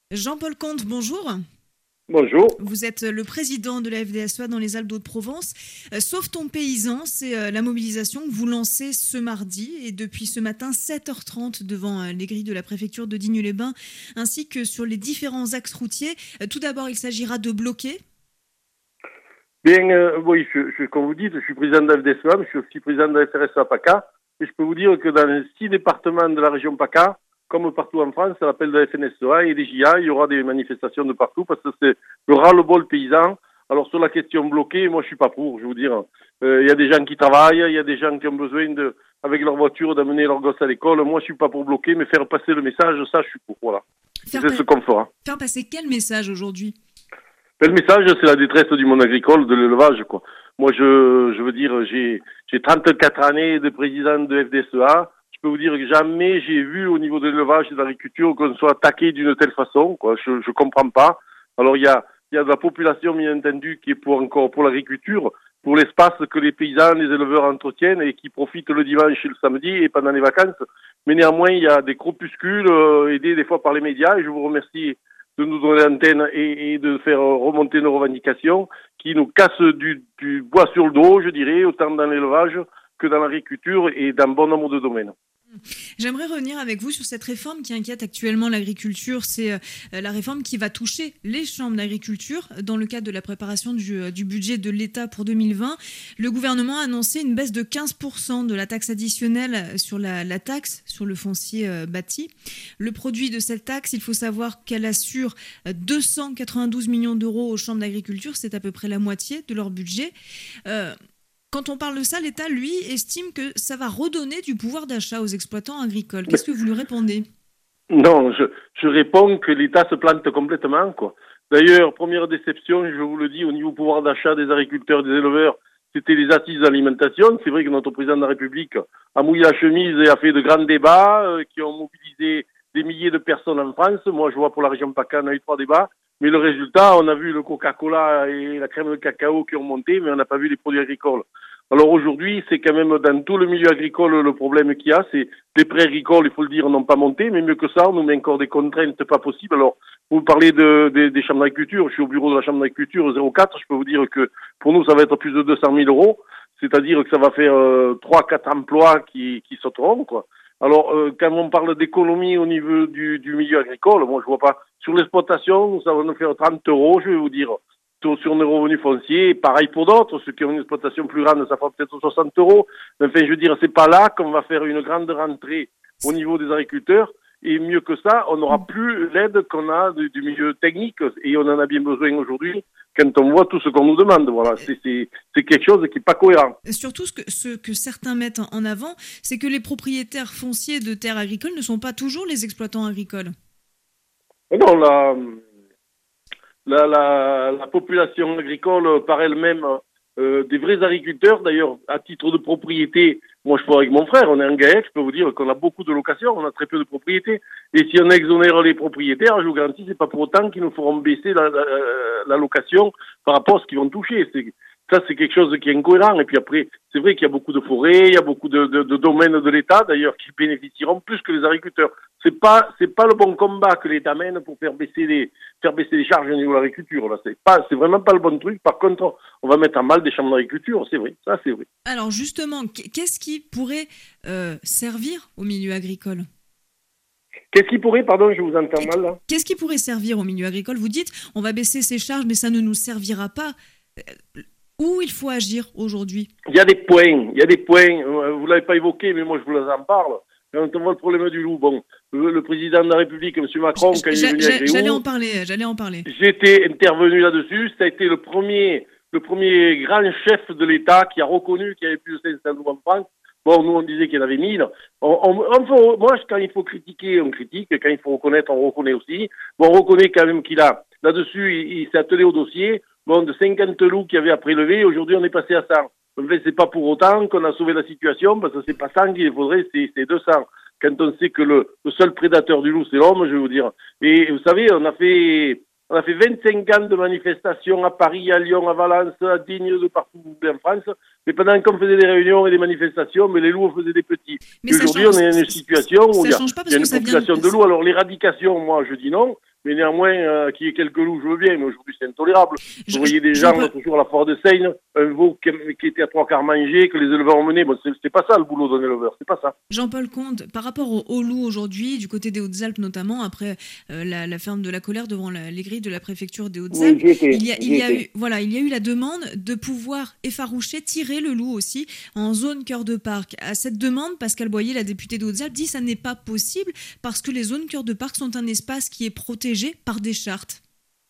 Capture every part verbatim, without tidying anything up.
Jean-Paul Comte, bonjour. Bonjour. Vous êtes le président de la F D S E A dans les Alpes d'Haute-Provence. Euh, Sauve ton paysan, c'est euh, la mobilisation que vous lancez ce mardi et depuis ce matin sept heures trente devant euh, les grilles de la préfecture de Digne-les-Bains ainsi que sur les différents axes routiers. Euh, tout d'abord, il s'agira de bloquer. Bien, euh, oui, je, je, comme vous dites, je suis président de la F D S E A, mais je suis aussi président de la F R S A PACA. Et je peux vous dire que dans les six départements de la région PACA, comme partout en France, à l'appel de la F N S E A et des J A, il y aura des manifestations de partout parce que c'est le ras-le-bol paysan. Alors sur la question bloquée, moi je suis pas pour, je vais vous dire. Euh, il y a des gens qui travaillent, il y a des gens qui ont besoin de, avec leur voiture, d'amener leurs gosses à l'école. Moi je suis pas pour bloquer, mais faire passer le message, ça je suis pour, voilà. Faire, c'est pa- ce qu'on fera. faire passer quel message aujourd'hui? Le message, c'est la détresse du monde agricole, de l'élevage, quoi. Moi, je, je veux dire, j'ai, j'ai trente-quatre années de président de F D S E A. Je peux vous dire que jamais j'ai vu au niveau de l'élevage et de l'agriculture qu'on soit attaqué d'une telle façon, quoi. Je, je comprends pas. Alors, il y a, il y a de la population, bien entendu, qui est pour encore pour l'agriculture, pour l'espace que les paysans, les éleveurs entretiennent et qui profitent le dimanche et le samedi et pendant les vacances. Mais néanmoins, il y a des groupuscules euh, aidés des fois par les médias et je vous remercie de nous donner l'antenne et, et de faire remonter nos revendications qui nous cassent du, du bois sur le dos, je dirais, autant dans l'élevage que dans l'agriculture et dans bon nombre de domaines. J'aimerais revenir avec vous sur cette réforme qui inquiète actuellement l'agriculture. C'est euh, la réforme qui va toucher les chambres d'agriculture dans le cadre de la préparation du, euh, du budget de l'État pour deux mille vingt. Le gouvernement a annoncé une baisse de quinze pour cent de la taxe additionnelle sur la, la taxe sur le foncier euh, bâti. Le produit de cette taxe, il faut savoir qu'elle assure deux cent quatre-vingt-douze millions d'euros aux chambres d'agriculture. C'est à peu près la moitié de leur budget. Euh, Quand on parle de ça, l'État, lui, estime que ça va redonner du pouvoir d'achat aux exploitants agricoles. Qu'est-ce que vous lui répondez? Non, je, je réponds que l'État se plante complètement, quoi. D'ailleurs, première déception, je vous le dis, au niveau pouvoir d'achat des agriculteurs, des éleveurs, c'était les assises d'alimentation. C'est vrai que notre président de la République a mouillé la chemise et a fait de grands débats euh, qui ont mobilisé des milliers de personnes en France. Moi, je vois pour la région PACA, on a eu trois débats. Mais le résultat, on a vu le Coca-Cola et la crème de cacao qui ont monté, mais on n'a pas vu les produits agricoles. Alors aujourd'hui, c'est quand même dans tout le milieu agricole le problème qu'il y a, c'est les prix agricoles, il faut le dire, n'ont pas monté, mais mieux que ça, on nous met encore des contraintes pas possibles. Alors, vous parlez de, de, des chambres d'agriculture, je suis au bureau de la chambre d'agriculture zéro quatre, je peux vous dire que pour nous, ça va être plus de deux cent mille euros, c'est-à-dire que ça va faire euh, trois quatre emplois qui, qui sauteront, quoi. Alors, euh, quand on parle d'économie au niveau du, du milieu agricole, moi, je vois pas. Sur l'exploitation, ça va nous faire trente euros, je vais vous dire, sur nos revenus fonciers. Pareil pour d'autres, ceux qui ont une exploitation plus grande, ça fera peut-être soixante euros. Enfin, je veux dire, c'est pas là qu'on va faire une grande rentrée au niveau des agriculteurs. Et mieux que ça, on n'aura plus l'aide qu'on a du, du milieu technique. Et on en a bien besoin aujourd'hui quand on voit tout ce qu'on nous demande. Voilà, c'est, c'est, c'est quelque chose qui n'est pas cohérent. Surtout, ce que, ce que certains mettent en avant, c'est que les propriétaires fonciers de terres agricoles ne sont pas toujours les exploitants agricoles. Et non, la, la, la, la population agricole par elle-même, euh, des vrais agriculteurs, d'ailleurs, à titre de propriété, moi je fais avec mon frère, on est en GAEC, je peux vous dire qu'on a beaucoup de locations, on a très peu de propriétés. Et si on exonère les propriétaires, je vous garantis, c'est pas pour autant qu'ils nous feront baisser la, la, la location par rapport à ce qu'ils vont toucher. C'est, ça, c'est quelque chose qui est incohérent. Et puis après, c'est vrai qu'il y a beaucoup de forêts, il y a beaucoup de, de, de domaines de l'État, d'ailleurs, qui bénéficieront plus que les agriculteurs. C'est pas, c'est pas le bon combat que l'État mène pour faire baisser les, faire baisser les charges au niveau de l'agriculture. Là, c'est pas, c'est vraiment pas le bon truc. Par contre, on va mettre à mal des chambres d'agriculture, c'est vrai. Ça, c'est vrai. Alors justement, qu'est-ce qui pourrait euh, servir au milieu agricole? Qu'est-ce qui pourrait, pardon, je vous entends mal là. Qu'est-ce qui pourrait servir au milieu agricole? Vous dites, on va baisser ces charges, mais ça ne nous servira pas. Où il faut agir aujourd'hui? Il y a des points, il y a des points. Vous l'avez pas évoqué, mais moi je vous en parle. Quand on voit le problème du loup, bon, le, le président de la République, M. Macron, quand il est venu à Gréoux, j'allais en parler, j'allais en parler. J'étais intervenu là-dessus. Ça a été le premier, le premier grand chef de l'État qui a reconnu qu'il y avait plus de cinq cents loups en France. Bon, nous on disait qu'il y en avait mille. On, on, on faut, moi, quand il faut critiquer, on critique. Quand il faut reconnaître, on reconnaît aussi. Bon, on reconnaît quand même qu'il a, là-dessus, il, il s'est attelé au dossier. Bon, de cinquante loups qu'il y avait à prélever, aujourd'hui on est passé à cent. En fait, c'est pas pour autant qu'on a sauvé la situation, parce que c'est pas cent qu'il faudrait, c'est, c'est deux cents. Quand on sait que le, le seul prédateur du loup, c'est l'homme, je vais vous dire. Et vous savez, on a fait, on a fait vingt-cinq ans de manifestations à Paris, à Lyon, à Valence, à Digne, de partout en France. Mais pendant qu'on faisait des réunions et des manifestations, mais les loups faisaient des petits. Mais et ça aujourd'hui, change, on est dans une situation où il y a, change pas parce il y a que une ça population vient... de loups. Alors l'éradication, moi, je dis non. Mais néanmoins, euh, qu'il y ait quelques loups, je veux bien, mais aujourd'hui, c'est intolérable. Je, Vous voyez des je, gens, je... là, toujours à la foire de Seine, un veau qui, qui était à trois quarts mangé, que les éleveurs ont mené. Bon, c'est, c'est pas ça, le boulot d'un éleveur, c'est pas ça. Jean-Paul Comte, par rapport aux, aux loups aujourd'hui, du côté des Hautes-Alpes notamment, après euh, la, la ferme de la colère devant la, les grilles de la préfecture des Hautes-Alpes, oui, il y a, il y a eu, voilà, il y a eu la demande de pouvoir effaroucher, tirer le loup aussi en zone cœur de parc. À cette demande, Pascal Boyer, la députée des Hautes-Alpes, dit que ça n'est pas possible parce que les zones cœur de parc sont un espace qui est protégé par des chartes.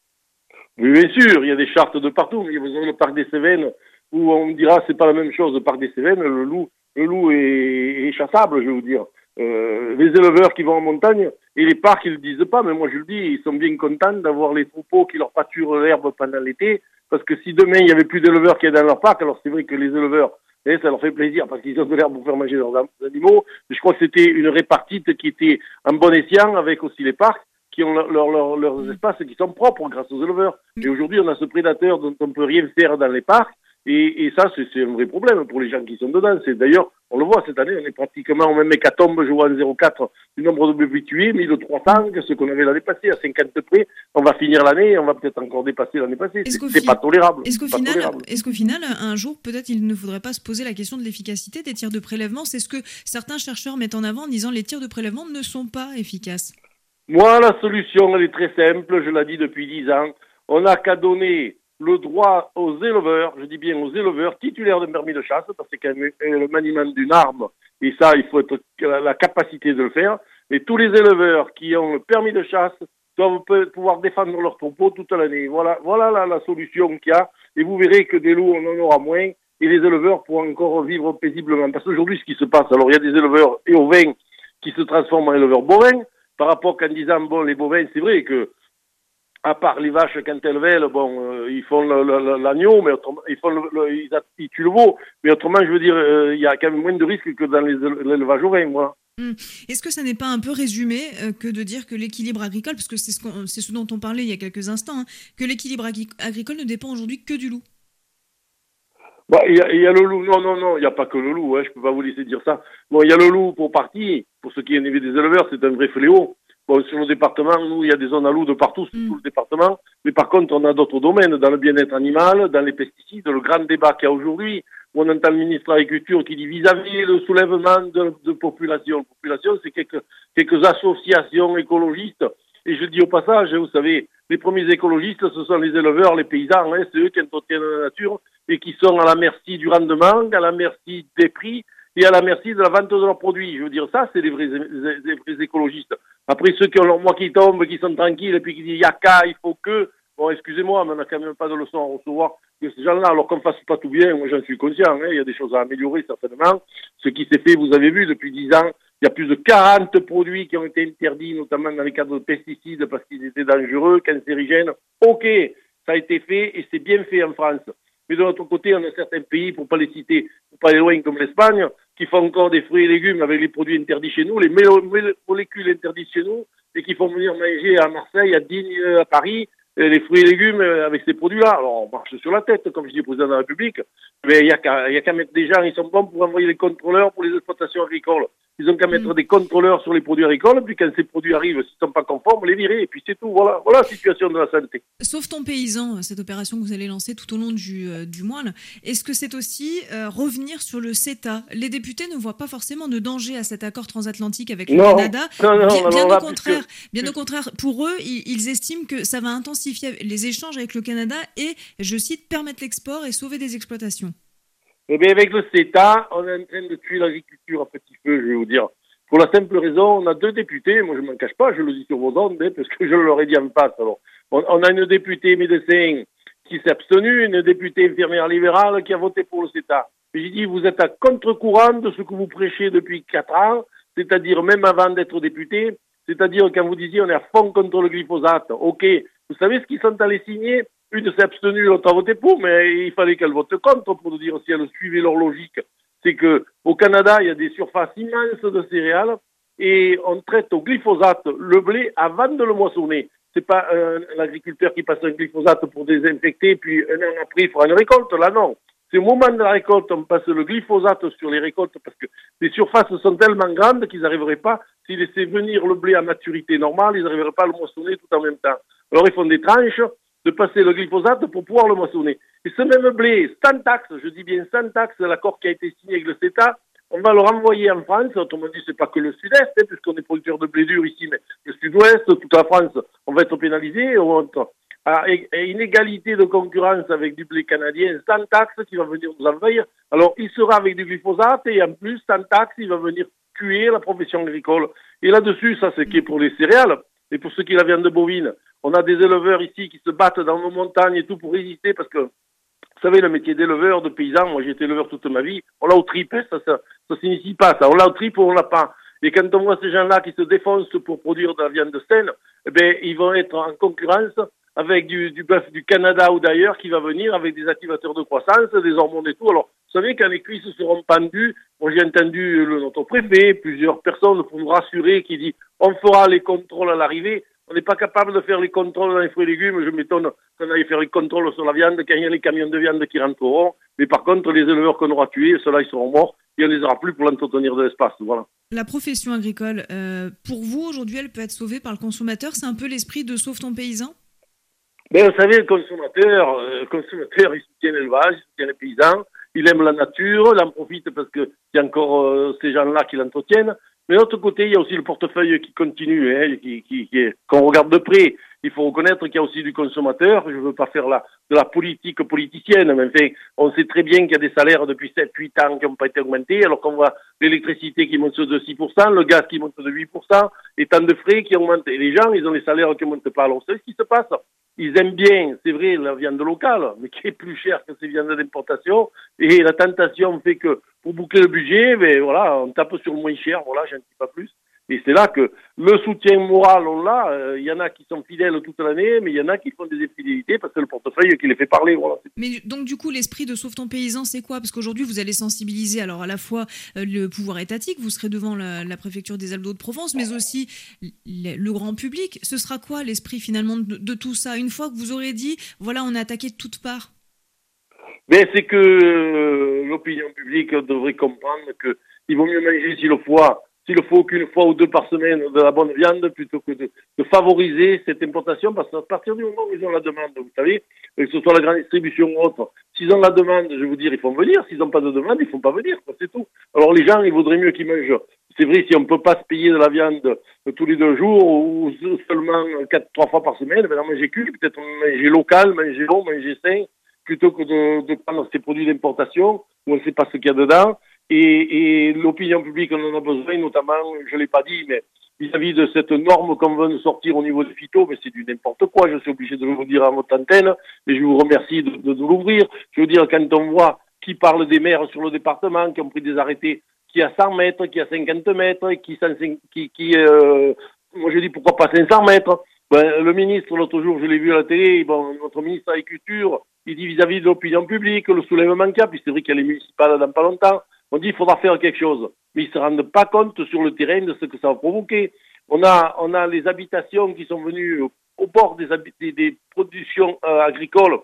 Oui, bien sûr, il y a des chartes de partout. Il y a le parc des Cévennes où on me dira c'est pas la même chose. Le parc des Cévennes, le loup, le loup est, est chassable, je vais vous dire. Euh, les éleveurs qui vont en montagne et les parcs, ils le disent pas, mais moi je le dis, ils sont bien contents d'avoir les troupeaux qui leur pâturent l'herbe pendant l'été, parce que si demain il y avait plus d'éleveurs qui étaient dans leur parc, alors c'est vrai que les éleveurs, eh, ça leur fait plaisir parce qu'ils ont de l'herbe pour faire manger leurs animaux. Mais je crois que c'était une répartite qui était en bon escient avec aussi les parcs, qui ont leur, leur, leur, leurs espaces qui sont propres grâce aux éleveurs. Et aujourd'hui, on a ce prédateur dont on ne peut rien faire dans les parcs. Et, et ça, c'est, c'est un vrai problème pour les gens qui sont dedans. C'est d'ailleurs, on le voit cette année, on est pratiquement au même hécatombe, je vois en zéro virgule quatre du nombre de bébés tués, mille trois cents, que ce qu'on avait l'année passée, à cinquante près. On va finir l'année et on va peut-être encore dépasser l'année passée. C'est, c'est fi- pas tolérable. Est-ce qu'au, pas final, tolérable. est-ce qu'au final, un jour, peut-être il ne faudrait pas se poser la question de l'efficacité des tirs de prélèvement? C'est ce que certains chercheurs mettent en avant en disant que les tirs de prélèvement ne sont pas efficaces. Moi, la solution, elle est très simple, je l'ai dit depuis dix ans. On n'a qu'à donner le droit aux éleveurs, je dis bien aux éleveurs titulaires d'un permis de chasse, parce que c'est quand même le maniement d'une arme, et ça, il faut être la capacité de le faire. Et tous les éleveurs qui ont le permis de chasse doivent pouvoir défendre leur troupeau toute l'année. Voilà, voilà la, la solution qu'il y a, et vous verrez que des loups, on en aura moins, et les éleveurs pourront encore vivre paisiblement. Parce qu'aujourd'hui, ce qui se passe, alors il y a des éleveurs éovins qui se transforment en éleveurs bovins, par rapport qu'en disant, bon, les bovins, c'est vrai que, à part les vaches, quand elles vèlent, bon, euh, ils font le, le, l'agneau, mais autrement, ils font le, le, ils, ils tuent le veau. Mais autrement, je veux dire, euh, il y a quand même moins de risques que dans les, l'élevage ovin, moi. Hum. Est-ce que ça n'est pas un peu résumé euh, que de dire que l'équilibre agricole, parce que c'est ce, qu'on, c'est ce dont on parlait il y a quelques instants, hein, que l'équilibre agri- agricole ne dépend aujourd'hui que du loup? Bah, il y a, il y a le loup. Non, non, non, il n'y a pas que le loup, hein, je peux pas vous laisser dire ça. Bon, il y a le loup pour partie. Pour ce qui est des éleveurs, c'est un vrai fléau. Bon, sur le département, nous, il y a des zones à loup de partout, sur mm. tout le département. Mais par contre, on a d'autres domaines, dans le bien-être animal, dans les pesticides, le grand débat qu'il y a aujourd'hui, où on entend le ministre de l'Agriculture qui dit vis-à-vis le soulèvement de, de population. Population, c'est quelques, quelques associations écologistes. Et je dis au passage, vous savez, les premiers écologistes, ce sont les éleveurs, les paysans, hein, c'est eux qui entretiennent la nature et qui sont à la merci du rendement, à la merci des prix et à la merci de la vente de leurs produits. Je veux dire, ça, c'est les vrais, les, les vrais écologistes. Après, ceux qui ont leur mois qui tombe, qui sont tranquilles et puis qui disent « yaka, il faut que », bon, excusez-moi, mais on n'a quand même pas de leçon à recevoir de ces gens-là, alors qu'on ne fasse pas tout bien, moi j'en suis conscient, hein, il y a des choses à améliorer certainement. Ce qui s'est fait, vous avez vu, depuis dix ans, il y a plus de quarante produits qui ont été interdits, notamment dans les cadres de pesticides, parce qu'ils étaient dangereux, cancérigènes. Ok, ça a été fait et c'est bien fait en France. Mais de l'autre côté, on a certains pays, pour pas les citer, pour pas aller loin comme l'Espagne, qui font encore des fruits et légumes avec les produits interdits chez nous, les molécules interdites chez nous, et qui font venir manger à Marseille, à Digne, à Paris, les fruits et légumes avec ces produits-là. Alors, on marche sur la tête, comme je dis au président de la République, mais il y a qu'à, il y a qu'à mettre des gens, ils sont bons pour envoyer les contrôleurs pour les exploitations agricoles. Ils ont qu'à mettre mmh. des contrôleurs sur les produits agricoles, puis quand ces produits arrivent, s'ils ne sont pas conformes, les virer, et puis c'est tout. Voilà, voilà la situation de la santé. Sauf ton paysan, cette opération que vous allez lancer tout au long du, euh, du mois, là. Est-ce que c'est aussi euh, revenir sur le CETA? Les députés ne voient pas forcément de danger à cet accord transatlantique avec le non. Canada. Non, non, bien, non, bien non, au contraire, puisque... bien au contraire, pour eux, ils, ils estiment que ça va intensifier les échanges avec le Canada et, je cite, permettre l'export et sauver des exploitations. Eh bien, avec le CETA, on est en train de tuer l'agriculture à petit feu, je vais vous dire. Pour la simple raison, on a deux députés, moi je ne m'en cache pas, je le dis sur vos ondes, hein, parce que je leur ai dit en face. Alors, on, on a une députée médecin qui s'est abstenue, une députée infirmière libérale qui a voté pour le CETA. Et j'ai dit, vous êtes à contre-courant de ce que vous prêchez depuis quatre ans, c'est-à-dire même avant d'être député, c'est-à-dire quand vous disiez on est à fond contre le glyphosate. Ok, vous savez ce qu'ils sont allés signer? Une s'est abstenue, l'autre a voté pour, mais il fallait qu'elle vote contre pour nous dire si elle suivait leur logique. C'est que au Canada, il y a des surfaces immenses de céréales et on traite au glyphosate le blé avant de le moissonner. C'est pas un, l'agriculteur qui passe un glyphosate pour désinfecter, puis un an après, il fera une récolte. Là, non. C'est au moment de la récolte, on passe le glyphosate sur les récoltes parce que les surfaces sont tellement grandes qu'ils n'arriveraient pas, s'ils laissaient venir le blé à maturité normale, ils n'arriveraient pas à le moissonner tout en même temps. Alors ils font des tranches de passer le glyphosate pour pouvoir le moissonner. Et ce même blé, sans taxe, je dis bien sans taxe, l'accord qui a été signé avec le CETA, on va le renvoyer en France. Autrement dit, c'est pas que le sud-est, hein, puisqu'on est producteur de blé dur ici, mais le sud-ouest, toute la France, on va être pénalisé. On va être à une égalité de concurrence avec du blé canadien sans taxe qui va venir nous envahir. Alors, il sera avec du glyphosate et en plus, sans taxe, il va venir tuer la profession agricole. Et là-dessus, ça, c'est qui est pour les céréales et pour ceux qui la viande bovine. On a des éleveurs ici qui se battent dans nos montagnes et tout pour résister parce que, vous savez, le métier d'éleveur, de paysan, moi j'ai été éleveur toute ma vie, on l'a au trip, hein, ça, ça, ça signifie pas ça. On l'a au trip ou on l'a pas. Et quand on voit ces gens-là qui se défoncent pour produire de la viande saine, eh ben, ils vont être en concurrence avec du, du bœuf du Canada ou d'ailleurs qui va venir avec des activateurs de croissance, des hormones et tout. Alors, vous savez, quand les cuisses seront pendues, moi j'ai entendu le, notre préfet, plusieurs personnes pour nous rassurer qui dit on fera les contrôles à l'arrivée. On n'est pas capable de faire les contrôles dans les fruits et légumes. Je m'étonne qu'on aille faire les contrôles sur la viande quand il y a les camions de viande qui rentreront. Mais par contre, les éleveurs qu'on aura tués, ceux-là, ils seront morts et on les aura plus pour l'entretenir de l'espace. Voilà. La profession agricole, euh, pour vous, aujourd'hui, elle peut être sauvée par le consommateur. C'est un peu l'esprit de Sauve ton paysan? Ben, vous savez, le consommateur, euh, le consommateur, il soutient l'élevage, il soutient les paysans, il aime la nature, il en profite parce qu'il y a encore euh, ces gens-là qui l'entretiennent. Mais de l'autre côté, il y a aussi le portefeuille qui continue, hein, qui, qui, qui est, qu'on regarde de près. Il faut reconnaître qu'il y a aussi du consommateur. Je ne veux pas faire la, de la politique politicienne, mais enfin, on sait très bien qu'il y a des salaires depuis sept huit ans qui n'ont pas été augmentés, alors qu'on voit l'électricité qui monte de six pour cent, le gaz qui monte de huit pour cent, les temps de frais qui augmentent. Et les gens, ils ont les salaires qui ne montent pas. Alors, c'est ce qui se passe. Ils aiment bien, c'est vrai, la viande locale, mais qui est plus chère que ces viandes d'importation. Et la tentation fait que, pour boucler le budget, ben voilà, on tape sur le moins cher, voilà, j'en dis pas plus. Et c'est là que le soutien moral, on l'a. Il euh, y en a qui sont fidèles toute l'année, mais il y en a qui font des infidélités parce que le portefeuille qui les fait parler, voilà. Mais donc, du coup, l'esprit de Sauve ton paysan, c'est quoi? Parce qu'aujourd'hui, vous allez sensibiliser, alors, à la fois euh, le pouvoir étatique, vous serez devant la, la préfecture des Alpes-de-Haute-Provence, mais aussi le, le grand public. Ce sera quoi l'esprit, finalement, de, de tout ça? Une fois que vous aurez dit, voilà, on a attaqué de toutes parts. Mais c'est que euh, l'opinion publique devrait comprendre que il vaut mieux manger s'il le faut, s'il le faut qu'une fois ou deux par semaine de la bonne viande plutôt que de, de favoriser cette importation parce qu'à partir du moment où ils ont la demande, vous savez, que ce soit la grande distribution ou autre, s'ils ont la demande, je vais vous dire, ils font venir. S'ils n'ont pas de demande, ils font pas venir, c'est tout. Alors les gens, il vaudrait mieux qu'ils mangent. C'est vrai, si on peut pas se payer de la viande tous les deux jours ou seulement quatre, trois fois par semaine, ben manger qu'une, peut-être manger local, manger long, manger sain, plutôt que de, de prendre ces produits d'importation où on ne sait pas ce qu'il y a dedans. Et, et l'opinion publique, on en a besoin, notamment, je ne l'ai pas dit, mais vis-à-vis de cette norme qu'on veut nous sortir au niveau des phytos, mais c'est du n'importe quoi, je suis obligé de vous dire à votre antenne, et je vous remercie de, de, de l'ouvrir. Je veux dire, quand on voit qui parle des maires sur le département, qui ont pris des arrêtés, qui a cent mètres, qui a cinquante mètres, qui, qui, qui euh, moi je dis pourquoi pas cinq cents mètres. Ben, le ministre, l'autre jour, je l'ai vu à la télé, bon, notre ministre de l'Agriculture, il dit vis-à-vis de l'opinion publique, le soulèvement qu'il y a, puis c'est vrai qu'il y a les municipales dans pas longtemps, on dit qu'il faudra faire quelque chose. Mais ils ne se rendent pas compte sur le terrain de ce que ça va provoquer. On a, on a les habitations qui sont venues au bord des, des, des productions euh, agricoles.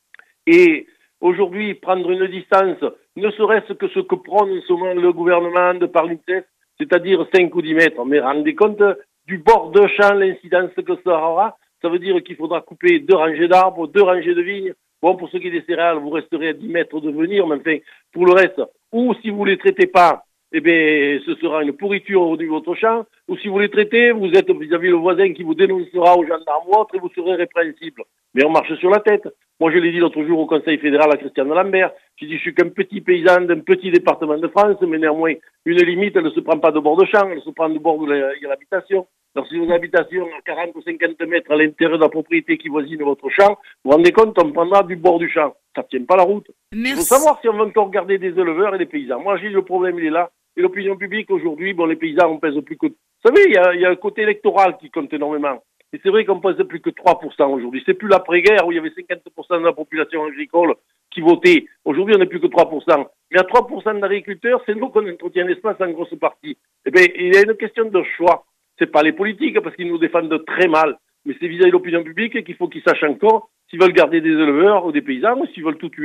Et aujourd'hui, prendre une distance, ne serait-ce que ce que prône en ce moment le gouvernement de par l'UNICEF, c'est-à-dire cinq ou dix mètres. Mais rendez compte du bord de champ, l'incidence que ça aura. Ça veut dire qu'il faudra couper deux rangées d'arbres, deux rangées de vignes. Bon, pour ce qui est des céréales, vous resterez à dix mètres de venir, mais enfin, pour le reste, ou si vous ne les traitez pas, eh bien, ce sera une pourriture au niveau de votre champ, ou si vous les traitez, vous êtes vis-à-vis le voisin qui vous dénoncera aux gendarmes ou autres et vous serez répréhensible. Mais on marche sur la tête. Moi, je l'ai dit l'autre jour au Conseil fédéral à Christiane Lambert. J'ai dit, je suis qu'un petit paysan d'un petit département de France, mais néanmoins, une limite, elle ne se prend pas de bord de champ, elle se prend de bord de l'habitation. Alors, si vous avez une habitation à quarante ou cinquante mètres à l'intérieur de la propriété qui voisine votre champ, vous vous rendez compte, on prendra du bord du champ. Ça ne tient pas la route. Merci. Il faut savoir si on veut encore garder des éleveurs et des paysans. Moi, j'ai dit, le problème, il est là. Et l'opinion publique, aujourd'hui, bon, les paysans, on pèse plus que... Vous savez, il y a, il y a un côté électoral qui compte énormément. Et c'est vrai qu'on pèse plus que trois pour cent aujourd'hui. C'est plus l'après-guerre où il y avait cinquante pour cent de la population agricole qui votait. Aujourd'hui, on n'est plus que trois pour cent. Mais à trois pour cent d'agriculteurs, c'est nous qu'on entretient l'espace en grosse partie. Eh bien, il y a une question de choix. C'est pas les politiques, parce qu'ils nous défendent très mal. Mais c'est vis-à-vis de l'opinion publique qu'il faut qu'ils sachent encore s'ils veulent garder des éleveurs ou des paysans ou s'ils veulent tout tuer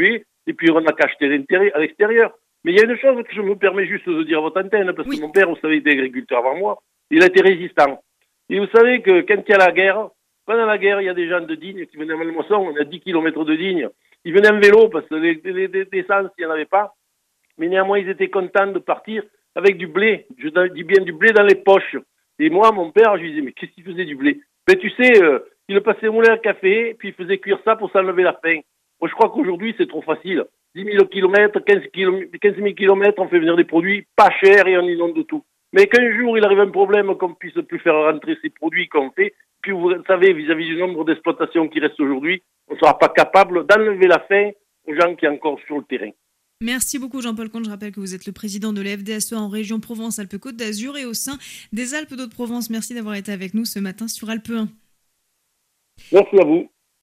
et puis on n'a qu'à acheter à l'extérieur. Mais il y a une chose que je me permets juste de dire à votre antenne, parce oui. que mon père, vous savez, était agriculteur avant moi, il a été résistant. Et vous savez que quand il y a la guerre, pendant la guerre, il y a des gens de Digne qui venaient à Mallemoisson, on a dix kilomètres de Digne. Ils venaient en vélo parce que les, les, les, les essences, il n'y en avait pas. Mais néanmoins, ils étaient contents de partir avec du blé. Je dis bien du blé dans les poches. Et moi, mon père, je lui disais, mais qu'est-ce qu'il faisait du blé? Ben, tu sais, euh, il passait au moulin à café, puis il faisait cuire ça pour s'enlever la faim. Moi, je crois qu'aujourd'hui, c'est trop facile. dix mille kilomètres, quinze mille kilomètres, on fait venir des produits pas chers et on inonde de tout. Mais qu'un jour, il arrive un problème qu'on puisse plus faire rentrer ces produits qu'on fait, puis vous savez, vis-à-vis du nombre d'exploitations qui restent aujourd'hui, on ne sera pas capable d'enlever la faim aux gens qui sont encore sur le terrain. Merci beaucoup Jean-Paul Comte. Je rappelle que vous êtes le président de la F D S E en région Provence-Alpes-Côte d'Azur et au sein des Alpes d'Haute-Provence. Merci d'avoir été avec nous ce matin sur Alpe un. Merci à vous.